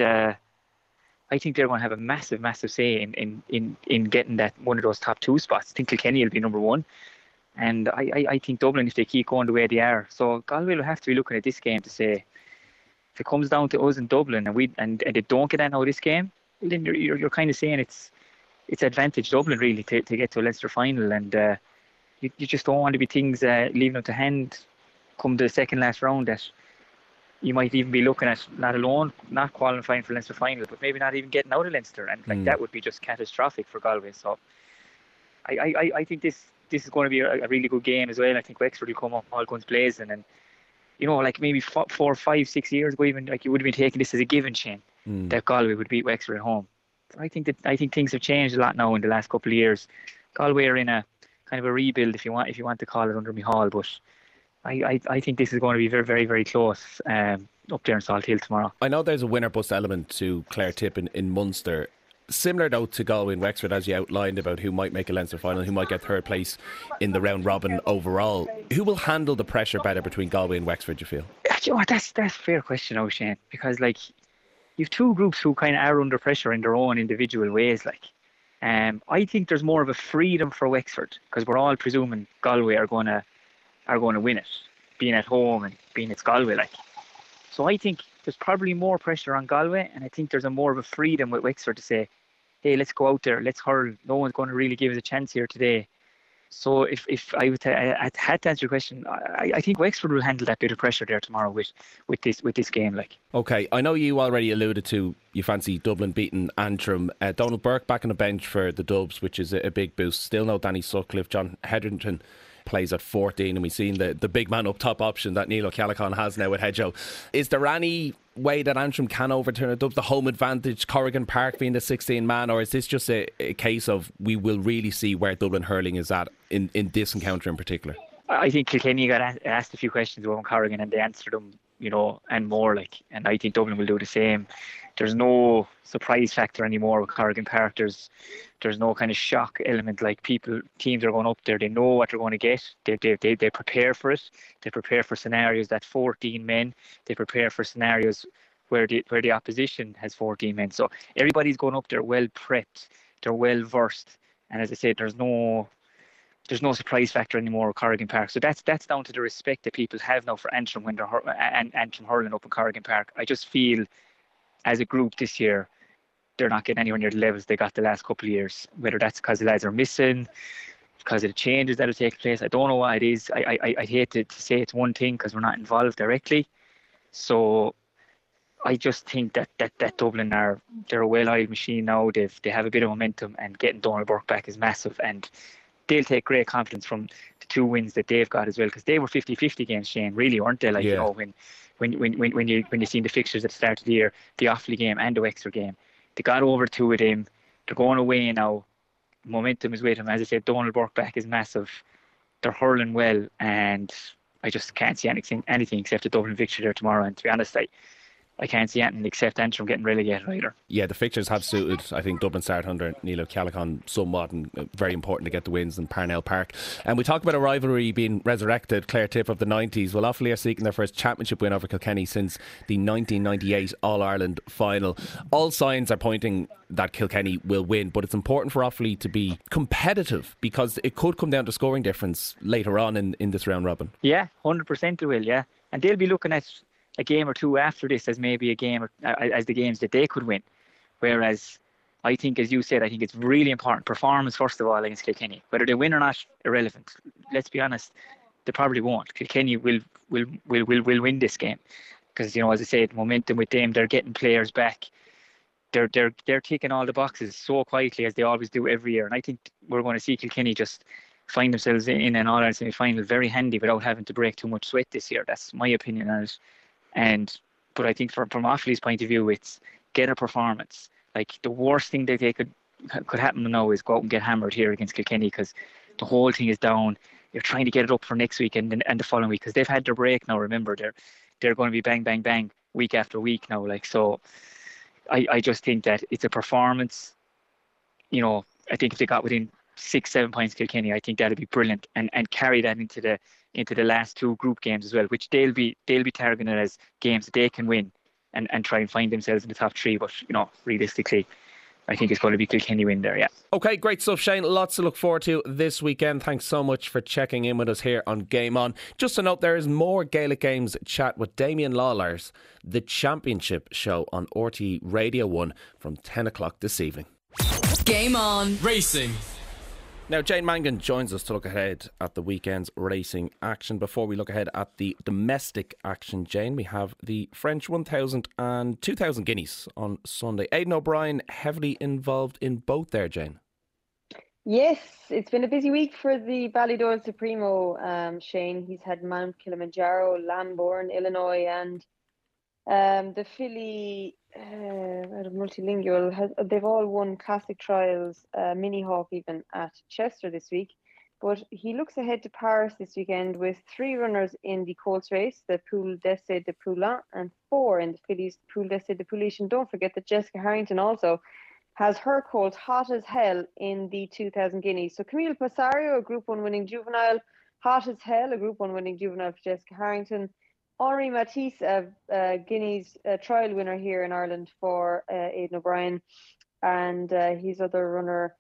think they're going to have a massive say in getting that one of those top 2 spots. I think Kilkenny will be number 1. And I think Dublin, if they keep going the way they are. So Galway will have to be looking at this game to say, if it comes down to us in Dublin and they don't get out of this game, then you're kind of saying it's advantage Dublin really to get to a Leinster final. And you just don't want to be things leaving them to hand come the second last round that you might even be looking at not qualifying for Leinster final, but maybe not even getting out of Leinster. And like that would be just catastrophic for Galway. So I think this is going to be a really good game as well. I think Wexford will come up all guns blazing, and you know, like maybe 4, 5, 6 years ago, even like you would have been taking this as a given, Shane, that Galway would beat Wexford at home. So I think things have changed a lot now in the last couple of years. Galway are in a kind of a rebuild, if you want to call it, under Micheál, but I think this is going to be very, very, very close up there in Salthill tomorrow. I know there's a winner bust element to Clare Tip in Munster. Similar though to Galway and Wexford, as you outlined about who might make a Leinster final, who might get 3rd place in the round robin overall. Who will handle the pressure better between Galway and Wexford, you feel? You know what, that's a fair question now, Shane, because like you've 2 groups who kind of are under pressure in their own individual ways. Like, I think there's more of a freedom for Wexford because we're all presuming Galway are going to win it, being at home and being at Galway. Like, so I think there's probably more pressure on Galway, and I think there's more of a freedom with Wexford to say, hey, let's go out there, let's hurl. No one's going to really give us a chance here today. So if I had to answer your question, I think Wexford will handle that bit of pressure there tomorrow with this game. Like, okay, I know you already alluded to you fancy Dublin beating Antrim. Donald Burke back on the bench for the Dubs, which is a big boost. Still no Danny Sutcliffe. John Hetherington plays at 14, and we've seen the big man up top option that Neil O'Callaghan has now with Hedgehoe. Is there any way that Antrim can overturn it? The home advantage, Corrigan Park being the 16 man, or is this just a case of we will really see where Dublin hurling is at in this encounter in particular? I think Kilkenny got asked a few questions about Corrigan and they answered them, you know, and more, like, and I think Dublin will do the same. There's no surprise factor anymore with Corrigan Park. There's no kind of shock element. Like, teams are going up there, they know what they're going to get. They prepare for it. They prepare for scenarios that 14 men. They prepare for scenarios where the opposition has 14 men. So everybody's going up there well prepped. They're well versed. And as I said, there's no surprise factor anymore with Corrigan Park. So that's down to the respect that people have now for Antrim when they're Antrim hurling up in Corrigan Park. I just feel as a group this year, they're not getting anywhere near the levels they got the last couple of years. Whether that's because the lads are missing, because of the changes that will take place, I don't know what it is. I'd hate to say it's one thing because we're not involved directly. So I just think that Dublin they're a well-oiled machine now. They have a bit of momentum, and getting Donald Burke back is massive, and they'll take great confidence from the 2 wins that they've got as well, because they were 50-50 against Shane, really, weren't they? Like, yeah. You know, when you seen the fixtures at the start of the year, the Offaly game and the Wexford game, they got over 2 of them. They're going away now. Momentum is with them. As I said, Donald Burke back is massive. They're hurling well, and I just can't see anything except a Dublin victory there tomorrow. And to be honest, I can't see anything except Antrim getting relegated either. Yeah, the fixtures have suited, I think, Dublin Start under Neil O'Callaghan somewhat, and very important to get the wins in Parnell Park. And we talk about a rivalry being resurrected, Clare Tip of the 90s. Well, Offaly are seeking their first championship win over Kilkenny since the 1998 All-Ireland final. All signs are pointing that Kilkenny will win, but it's important for Offaly to be competitive because it could come down to scoring difference later on in this round robin. Yeah, 100% it will, yeah. And they'll be looking at a game or two after this as maybe a game as the games that they could win. Whereas I think, as you said, I think it's really important. Performance, first of all, against Kilkenny. Whether they win or not, irrelevant. Let's be honest, they probably won't. Kilkenny will win this game. Because, you know, as I said, momentum with them, they're getting players back. They're ticking all the boxes so quietly as they always do every year. And I think we're going to see Kilkenny just find themselves in an All-Ireland semi-final very handy without having to break too much sweat this year. That's my opinion on it. But I think from Offaly's point of view, it's get a performance. Like, the worst thing that they could happen now is go out and get hammered here against Kilkenny, because the whole thing is down. You're trying to get it up for next week and the following week, because they've had their break now. Remember, they're going to be bang, bang, bang week after week now. Like, so I just think that it's a performance. You know, I think if they got within 6-7 points Kilkenny, I think that'd be brilliant, and carry that into the last two group games as well, which they'll be targeting as games that they can win and try and find themselves in the top three. But, you know, realistically, I think it's going to be Kilkenny win there, yeah. Okay, great stuff, Shane. Lots to look forward to this weekend. Thanks so much for checking in with us here on Game On. Just a note, there is more Gaelic Games chat with Damien Lawlers, the Championship show on RTÉ Radio 1 from 10 o'clock this evening. Game On. Racing. Now, Jane Mangan joins us to look ahead at the weekend's racing action. Before we look ahead at the domestic action, Jane, we have the French 1000 and 2000 guineas on Sunday. Aidan O'Brien heavily involved in both there, Jane. Yes, it's been a busy week for the Ballydoyle Supremo, Shane. He's had Mount Kilimanjaro, Lambourne, Illinois, and the filly multilingual. They've all won classic trials, Mini Hawk even at Chester this week. But he looks ahead to Paris this weekend with 3 runners in the Colts race, the Poule d'Essai de Poulain, and 4 in the fillies Poule d'Essai de Pouliche. And don't forget that Jessica Harrington also has her colt hot as hell in the 2000 guineas. So Camille Passario, a Group 1 winning juvenile, hot as hell, a Group 1 winning juvenile for Jessica Harrington. Henri Matisse, a Guineas trial winner here in Ireland for Aidan O'Brien. And his other runner,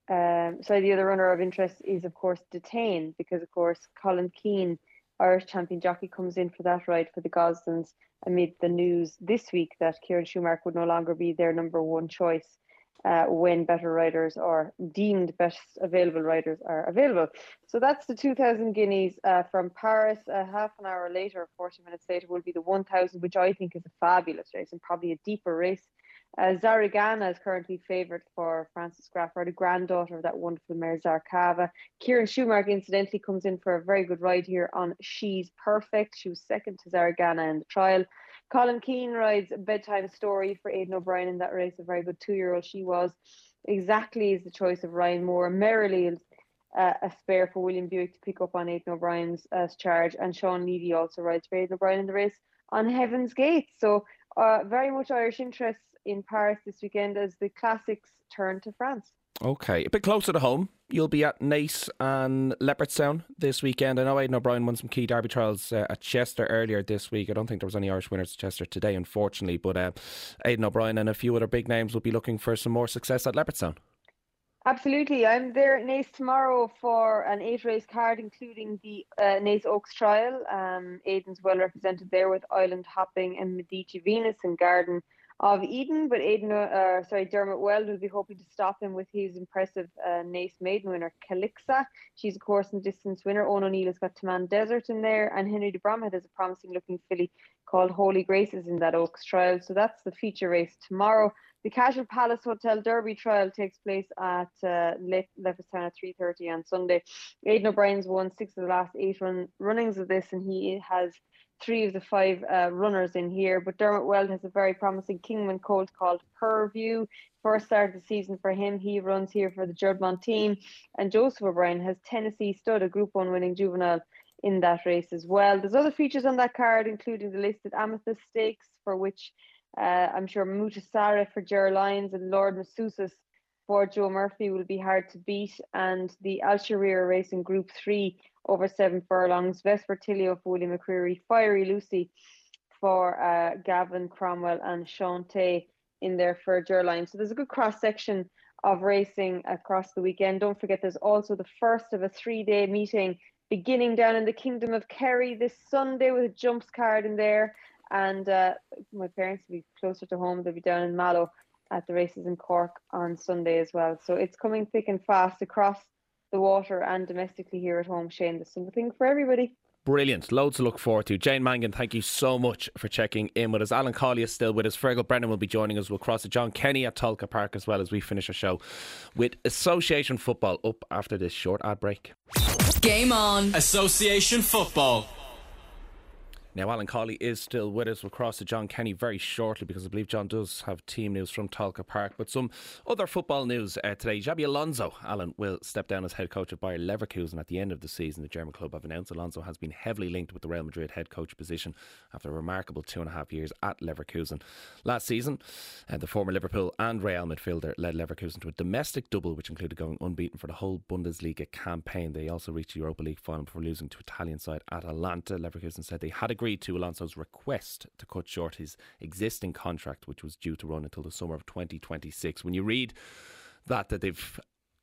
the other runner of interest is, of course, Detain, because, of course, Colin Keane, Irish champion jockey, comes in for that ride for the Gosdens amid the news this week that Kieran Schumacher would no longer be their number one choice when better riders or deemed best available riders are available. So that's the 2000 guineas from Paris. Half an hour later, 40 minutes later, will be the 1000, which I think is a fabulous race and probably a deeper race. Zarigana is currently favoured for Frances Grafford, the granddaughter of that wonderful mare Zarkava. Kieran Schumacher, incidentally, comes in for a very good ride here on She's Perfect. She was second to Zarigana in the trial. Colin Keane rides Bedtime Story for Aidan O'Brien in that race, a very good 2-year-old she was. Exactly is the choice of Ryan Moore. Merrily is a spare for William Buick to pick up on Aidan O'Brien's charge. And Sean Levy also rides for Aidan O'Brien in the race on Heaven's Gate. So very much Irish interest in Paris this weekend as the classics turn to France. Okay, a bit closer to home. You'll be at Naas and Leopardstown this weekend. I know Aidan O'Brien won some key derby trials at Chester earlier this week. I don't think there was any Irish winners at Chester today, unfortunately. But Aidan O'Brien and a few other big names will be looking for some more success at Leopardstown. Absolutely. I'm there at Naas tomorrow for an 8-race card, including the Naas Oaks trial. Aidan's well represented there with Island Hopping and Medici Venus and Garden of Eden, but Dermot Weld will be hoping to stop him with his impressive Naas maiden winner Calixa. She's a course and distance winner. Owen O'Neill has got Taman Desert in there, and Henry de Bromhead has a promising looking filly called Holy Graces in that Oaks trial. So that's the feature race tomorrow. The Casual Palace Hotel Derby trial takes place at Leopardstown at 3:30 on Sunday. Aidan O'Brien's won 6 of the last 8 runnings of this, and he has 3 of the 5 runners in here. But Dermot Weld has a very promising Kingman colt called Purview. First start of the season for him. He runs here for the Jurdmont team. And Joseph O'Brien has Tennessee Stud, a Group 1 winning juvenile, in that race as well. There's other features on that card, including the listed Amethyst Stakes, for which I'm sure Mutasara for Ger Lyons and Lord Masousas for Joe Murphy will be hard to beat. And the Al Sharir race in Group 3 over 7 furlongs. Vespertilio for William McCreary. Fiery Lucy for Gavin Cromwell and Sean Tay in there for Ger Lyons. So there's a good cross-section of racing across the weekend. Don't forget there's also the first of a 3-day meeting beginning down in the Kingdom of Kerry this Sunday with a jumps card in there. And my parents will be closer to home. They'll be down in Mallow at the races in Cork on Sunday as well. So it's coming thick and fast across the water and domestically here at home, Shane. There's something for everybody. Brilliant. Loads to look forward to. Jane Mangan, thank you so much for checking in with us. Alan Cawley is still with us. Fergal Brennan will be joining us. We'll cross to John Kenny at Tolka Park as well as we finish our show with Association Football up after this short ad break. Game on. Association Football. Now, Alan Cawley is still with us. We'll cross to John Kenny very shortly because I believe John does have team news from Tolka Park. But some other football news today. Xabi Alonso, Alan, will step down as head coach of Bayer Leverkusen at the end of the season. The German club have announced Alonso has been heavily linked with the Real Madrid head coach position after a remarkable 2.5 years at Leverkusen. Last season, the former Liverpool and Real midfielder led Leverkusen to a domestic double, which included going unbeaten for the whole Bundesliga campaign. They also reached the Europa League final before losing to Italian side Atalanta. Leverkusen said they had agreed to Alonso's request to cut short his existing contract, which was due to run until the summer of 2026. When you read that they've,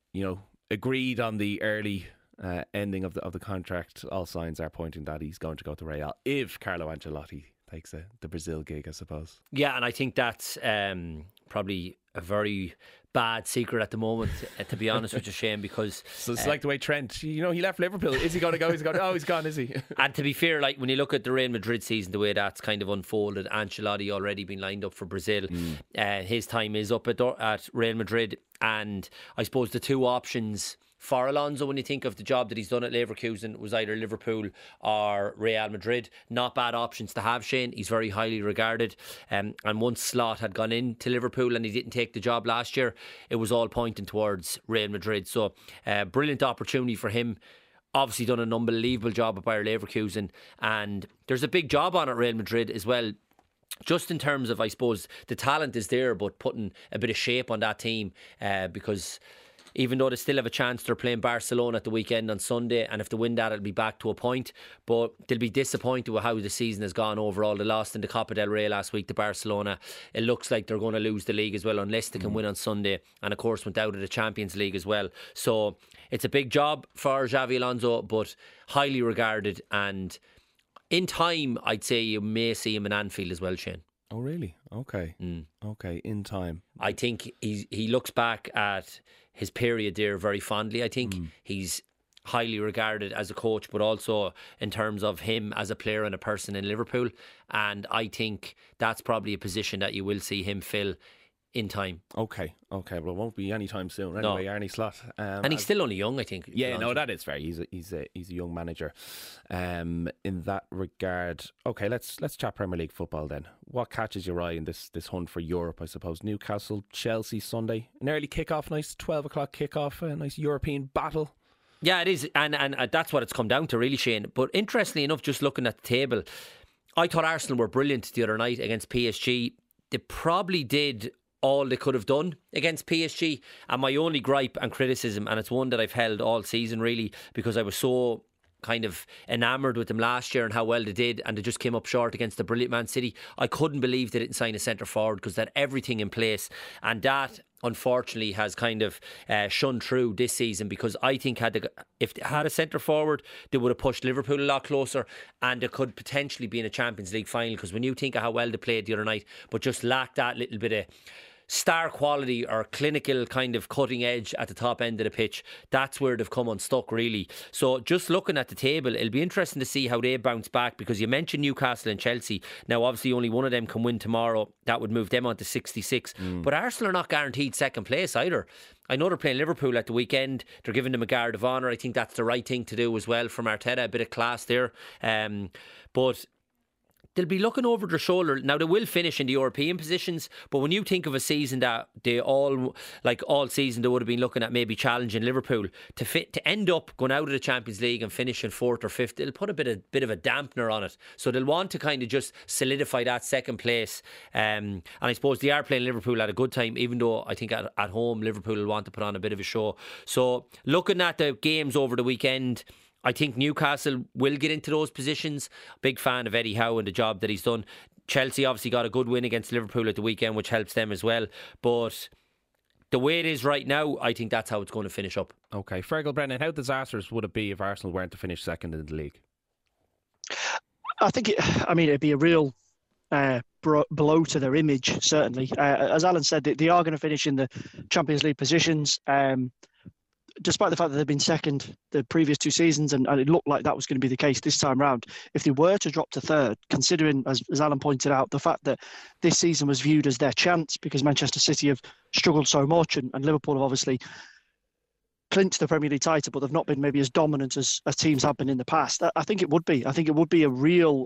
agreed on the early ending of the contract, all signs are pointing that he's going to go to Real if Carlo Ancelotti takes the Brazil gig, I suppose. Yeah, and I think that's probably a very bad secret at the moment, to be honest with you, Shane, because... So it's like the way Trent, he left Liverpool. Is he going to go? He's going, oh, he's gone, is he? And to be fair, like when you look at the Real Madrid season, the way that's kind of unfolded, Ancelotti already been lined up for Brazil. His time is up at Real Madrid. And I suppose the two options for Alonso, when you think of the job that he's done at Leverkusen, was either Liverpool or Real Madrid. Not bad options to have, Shane. He's very highly regarded. And once Slot had gone into Liverpool and he didn't take the job last year, it was all pointing towards Real Madrid. So, brilliant opportunity for him. Obviously done an unbelievable job at Bayer Leverkusen. And there's a big job on at Real Madrid as well. Just in terms of, I suppose, the talent is there, but putting a bit of shape on that team because... Even though they still have a chance, they're playing Barcelona at the weekend on Sunday, and if they win that, it'll be back to a point. But they'll be disappointed with how the season has gone overall. They lost in the Copa del Rey last week to Barcelona. It looks like they're going to lose the league as well unless they can win on Sunday, and of course went out of the Champions League as well. So it's a big job for Xabi Alonso, but highly regarded, and in time I'd say you may see him in Anfield as well, Shane. Oh really? Okay. Okay, in time. I think he looks back at his period there very fondly. I think he's highly regarded as a coach, but also in terms of him as a player and a person in Liverpool. And I think that's probably a position that you will see him fill in time. Okay, well, it won't be any time soon anyway. Arne Slot, and he's still only young, I think. Yeah, no, that is fair. He's a young manager. In that regard, okay, let's chat Premier League football then. What catches your eye in this hunt for Europe? I suppose Newcastle, Chelsea Sunday, an early kickoff, nice 12 o'clock kickoff, a nice European battle. Yeah, it is, and that's what it's come down to, really, Shane. But interestingly enough, just looking at the table, I thought Arsenal were brilliant the other night against PSG. They probably did all they could have done against PSG, and my only gripe and criticism, and it's one that I've held all season really, because I was so kind of enamoured with them last year and how well they did, and they just came up short against the brilliant Man City. I couldn't believe they didn't sign a centre forward because they had everything in place, and that unfortunately has kind of shunned through this season, because I think if they had a centre forward, they would have pushed Liverpool a lot closer, and they could potentially be in a Champions League final, because when you think of how well they played the other night but just lacked that little bit of star quality or clinical kind of cutting edge at the top end of the pitch, that's where they've come unstuck really. So just looking at the table, it'll be interesting to see how they bounce back, because you mentioned Newcastle and Chelsea. Now obviously only one of them can win tomorrow. That would move them on to 66. But Arsenal are not guaranteed second place either. I know they're playing Liverpool at the weekend. They're giving them a guard of honour. I think that's the right thing to do as well from Arteta. A bit of class there. But they'll be looking over their shoulder. Now, they will finish in the European positions, but when you think of a season that they all season, they would have been looking at maybe challenging Liverpool, to end up going out of the Champions League and finishing 4th or 5th, it'll put a bit of a dampener on it. So they'll want to kind of just solidify that second place. And I suppose they are playing Liverpool at a good time, even though I think at home Liverpool will want to put on a bit of a show. So looking at the games over the weekend, I think Newcastle will get into those positions. Big fan of Eddie Howe and the job that he's done. Chelsea obviously got a good win against Liverpool at the weekend, which helps them as well. But the way it is right now, I think that's how it's going to finish up. Okay, Fergal, Brennan, how disastrous would it be if Arsenal weren't to finish second in the league? I think it'd be a real blow to their image, certainly. As Alan said, they are going to finish in the Champions League positions. Despite the fact that they've been second the previous 2 seasons, and it looked like that was going to be the case this time round, if they were to drop to third, considering, as Alan pointed out, the fact that this season was viewed as their chance because Manchester City have struggled so much, and Liverpool have obviously clinched the Premier League title, but they've not been maybe as dominant as teams have been in the past. I think it would be a real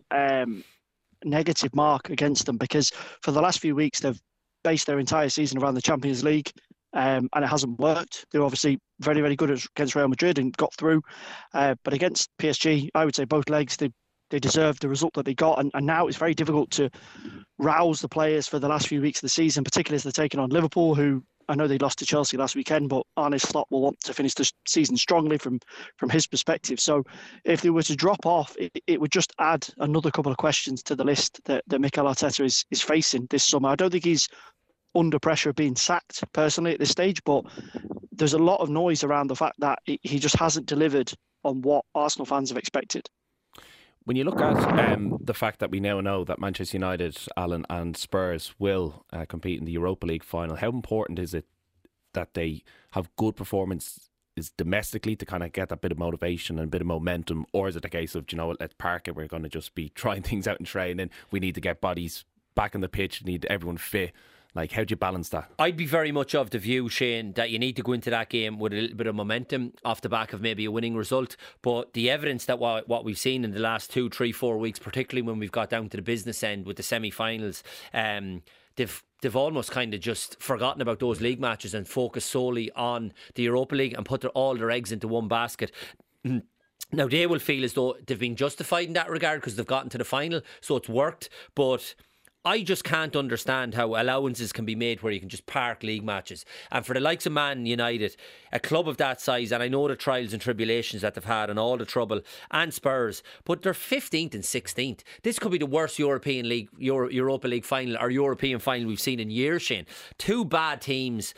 negative mark against them, because for the last few weeks they've based their entire season around the Champions League. And it hasn't worked. They were obviously very, very good against Real Madrid and got through. But against PSG, I would say both legs, they deserved the result that they got. And now it's very difficult to rouse the players for the last few weeks of the season, particularly as they're taking on Liverpool, who I know they lost to Chelsea last weekend, but Arne Slot will want to finish the season strongly from his perspective. So if they were to drop off, it would just add another couple of questions to the list that Mikel Arteta is facing this summer. I don't think he's under pressure of being sacked personally at this stage, but there's a lot of noise around the fact that he just hasn't delivered on what Arsenal fans have expected. When you look at the fact that we now know that Manchester United, Alan, and Spurs will compete in the Europa League final, how important is it that they have good performances domestically to kind of get that bit of motivation and a bit of momentum, or is it a case of, let's park it, we're going to just be trying things out in training, we need to get bodies back on the pitch, we need everyone fit? Like, how do you balance that? I'd be very much of the view, Shane, that you need to go into that game with a little bit of momentum off the back of maybe a winning result. But the evidence that what we've seen in the last 2, 3, 4 weeks, particularly when we've got down to the business end with the semi-finals, they've almost kind of just forgotten about those league matches and focused solely on the Europa League and put all their eggs into one basket. Now, they will feel as though they've been justified in that regard because they've gotten to the final, so it's worked. But I just can't understand how allowances can be made where you can just park league matches. And for the likes of Man United, a club of that size, and I know the trials and tribulations that they've had and all the trouble, and Spurs, but they're 15th and 16th. This could be the worst European League, Europa League final or European final we've seen in years, Shane. 2 bad teams.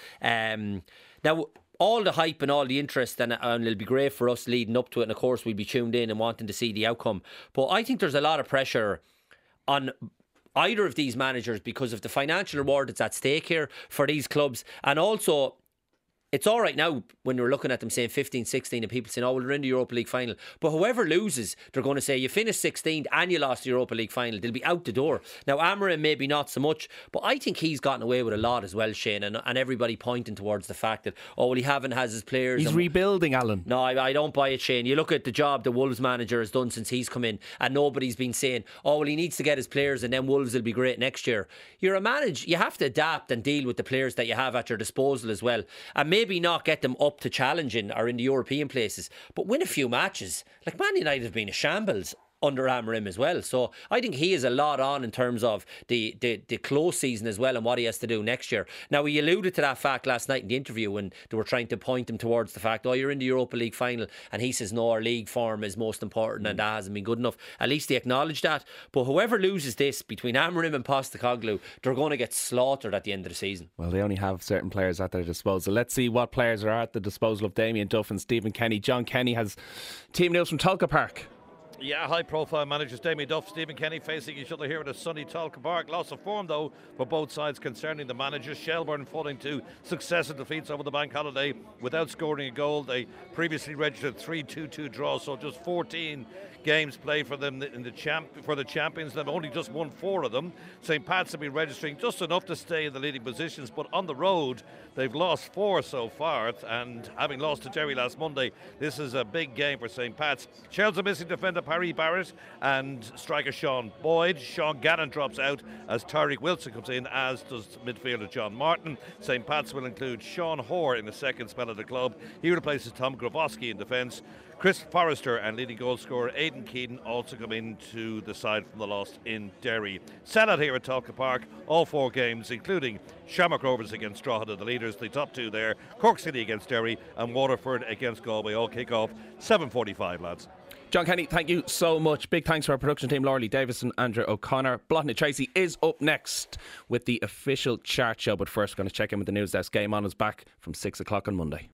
Now, all the hype and all the interest, and it'll be great for us leading up to it, and of course we'll be tuned in and wanting to see the outcome. But I think there's a lot of pressure on either of these managers because of the financial reward that's at stake here for these clubs. And also, it's all right now when you're looking at them saying 15, 16 and people saying, oh, well, they're in the Europa League final. But whoever loses, they're going to say you finished 16th and you lost the Europa League final. They'll be out the door. Now, Amorim maybe not so much, but I think he's gotten away with a lot as well, Shane, and everybody pointing towards the fact that, oh, well, he has his players. He's rebuilding, Alan. No, I don't buy it, Shane. You look at the job the Wolves manager has done since he's come in, and nobody's been saying, oh, well, he needs to get his players and then Wolves will be great next year. You're a manager. You have to adapt and deal with the players that you have at your disposal as well, and maybe not get them up to challenging or in the European places, but win a few matches. Like Man United have been a shambles under Amorim as well. So I think he has a lot on in terms of the close season as well and what he has to do next year. Now, he alluded to that fact last night in the interview when they were trying to point him towards the fact, oh, you're in the Europa League final, and he says, no, our league form is most important and that hasn't been good enough. At least he acknowledged that. But whoever loses this between Amorim and Postecoglou, they're going to get slaughtered at the end of the season. Well, they only have certain players at their disposal. Let's see what players are at the disposal of Damien Duff and Stephen Kenny. John Kenny has team news from Tolka Park. Yeah, high-profile managers Damien Duff, Stephen Kenny facing each other here at a sunny Tolka Park. Loss of form, though, for both sides concerning the managers. Shelbourne falling to successive defeats over the bank holiday without scoring a goal. They previously registered 3 2-2 draws, so just 14 games played for them in the champions. They've only just won 4 of them. St. Pat's have been registering just enough to stay in the leading positions, but on the road they've lost 4 so far, and having lost to Derry last Monday, this is a big game for St. Pat's. Chelsea missing defender Parry Barrett and striker Sean Boyd. Sean Gannon drops out as Tyreek Wilson comes in, as does midfielder John Martin. St. Pat's will include Sean Hoare in the second spell at the club. He replaces Tom Grabowski in defence. Chris Forrester and leading goal scorer Aidan Keaton also come into the side from the loss in Derry. Sellout here at Talca Park, all 4 games, including Shamrock Rovers against Drogheda, the leaders, the top 2 there. Cork City against Derry and Waterford against Galway. All kick off 7:45, lads. John Kenny, thank you so much. Big thanks to our production team, Laura Lee Davison, Andrew O'Connor. Blotton Tracy is up next with the official chart show, but first we're going to check in with the news desk. Game On is back from 6 o'clock on Monday.